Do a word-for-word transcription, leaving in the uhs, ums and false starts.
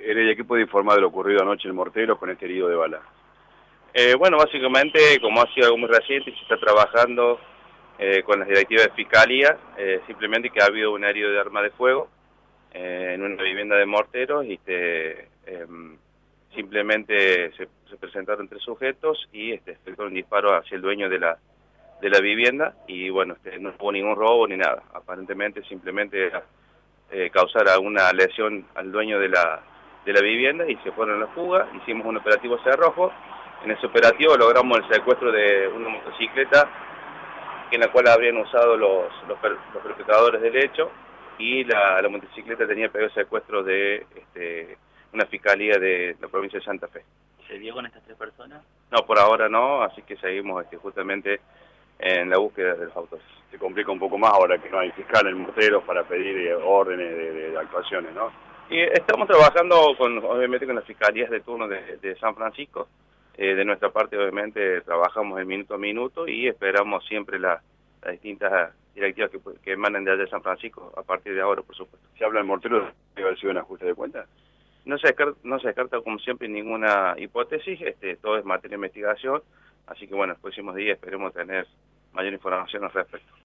Heredia, ¿qué puede informar de lo ocurrido anoche en Morteros con este herido de bala? Eh, bueno, básicamente, como ha sido algo muy reciente, se está trabajando eh, con las directivas de Fiscalía, eh, simplemente que ha habido un herido de arma de fuego eh, en una vivienda de Morteros y este, eh, simplemente se, se presentaron tres sujetos y este, efectuaron un disparo hacia el dueño de la, de la vivienda y bueno, este, no hubo ningún robo ni nada, aparentemente simplemente eh, causar alguna lesión al dueño de la, de la vivienda y se fueron a la fuga, hicimos un operativo cerrojo. En ese operativo logramos el secuestro de una motocicleta en la cual habrían usado los, los, los perpetradores del hecho y la, la motocicleta tenía pedido secuestro de este, una fiscalía de la provincia de Santa Fe. ¿Se dio con estas tres personas? No, por ahora no, así que seguimos este, justamente en la búsqueda de los autores. Se complica un poco más ahora que no hay fiscal en Morteros para pedir eh, órdenes de, de, de actuaciones, ¿no? Y estamos trabajando con, obviamente, con las fiscalías de turno de, de San Francisco. Eh, de nuestra parte, obviamente, trabajamos el minuto a minuto y esperamos siempre la, las distintas directivas que, que emanen de allá de San Francisco a partir de ahora, por supuesto. ¿Se habla en Morteros de haber sido un ajuste de cuentas? No se descarta, no se descarta como siempre ninguna hipótesis, este, todo es materia de investigación, así que bueno, los próximos días esperemos tener mayor información al respecto.